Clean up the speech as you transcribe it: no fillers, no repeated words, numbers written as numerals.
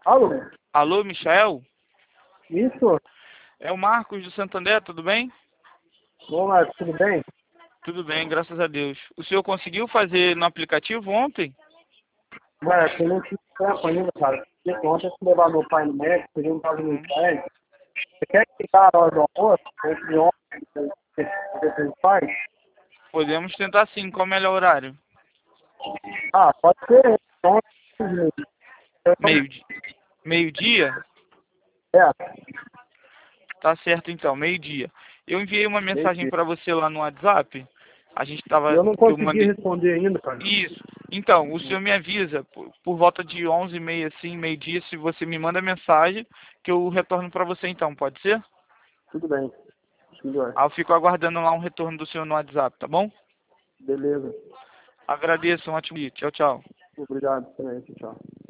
Alô? Alô, Michael? Isso? É o Marcos do Santander, tudo bem? Bom, Marcos, tudo bem? Tudo bem, graças a Deus. O senhor conseguiu fazer no aplicativo ontem? Marcos, eu não tive tempo ainda, cara. Porque ontem eu fui levar meu pai no médico, ele não estava no médico. Você quer ficar na hora do almoço? Entre ontem e os pais? Podemos tentar sim, qual é o melhor horário? Ah, pode ser. Ontem, Meio-dia? Meio-dia? é, Tá certo então, meio-dia. Eu enviei uma mensagem meio-dia. para você lá no WhatsApp. A gente tava, Eu não eu consegui mandei. responder ainda, cara. Isso. Então, o senhor me avisa por volta de 11h30, assim, meio-dia, se você me manda mensagem, que eu retorno para você então, pode ser? Tudo bem. Melhor. Aí eu fico aguardando lá um retorno do senhor no WhatsApp, tá bom? Beleza. Agradeço, um ótimo dia. Tchau, tchau. Obrigado. Tchau.